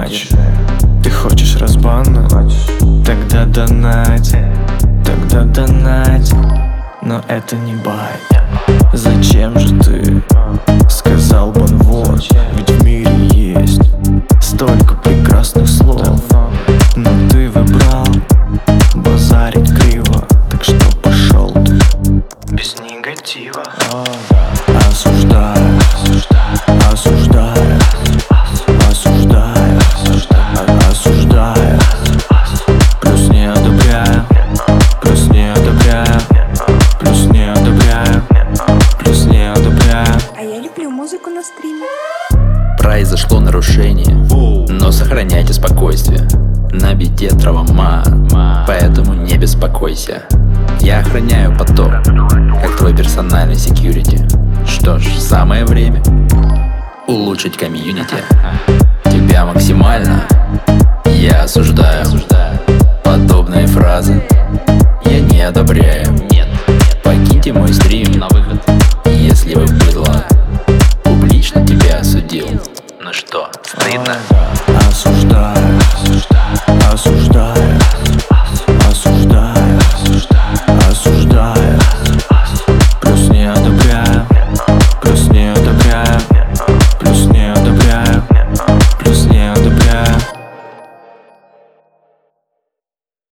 Хочешь? Ты хочешь разбана? Тогда донать, тогда донать. Но это не байт. Зачем же ты сказал бы вот? Ведь в мире есть столько прекрасных слов, но ты выбрал базарить криво. Так что пошел ты без негатива. Осуждаю, осуждаю, осуждаю, осуждаю. Плюс не одобряю, плюс не одобряю, плюс не одобряю, плюс не одобряю. А я люблю музыку на стриме. Произошло нарушение, но сохраняйте спокойствие. На бите травма, поэтому не беспокойся. Я охраняю поток, как твой персональный секьюрити. Что ж, самое время улучшить комьюнити. Тебя максимально я осуждаю. Подобные фразы я не одобряю. Покиньте мой стрим на выход, если вы быдло. Публично тебя осудил. Ну что, стыдно? Осуждаю, осуждаю.